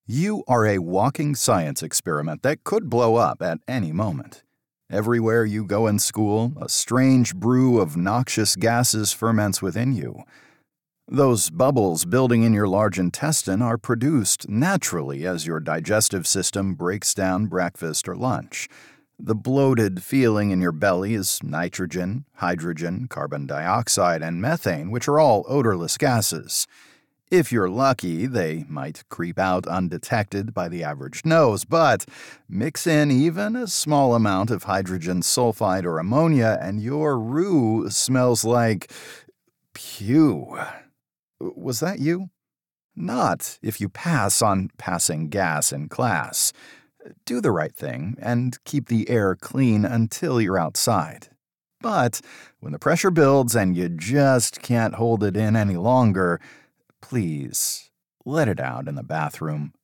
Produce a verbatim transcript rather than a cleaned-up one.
You are a walking science experiment that could blow up at any moment. Everywhere you go in school, a strange brew of noxious gases ferments within you. Those bubbles building in your large intestine are produced naturally as your digestive system breaks down breakfast or lunch. The bloated feeling in your belly is nitrogen, hydrogen, carbon dioxide, and methane, which are all odorless gases. If you're lucky, they might creep out undetected by the average nose, but mix in even a small amount of hydrogen sulfide or ammonia and your roux smells like pew. Was that you? Not if you pass on passing gas in class. Do the right thing and keep the air clean until you're outside. But when the pressure builds and you just can't hold it in any longer, please let it out in the bathroom.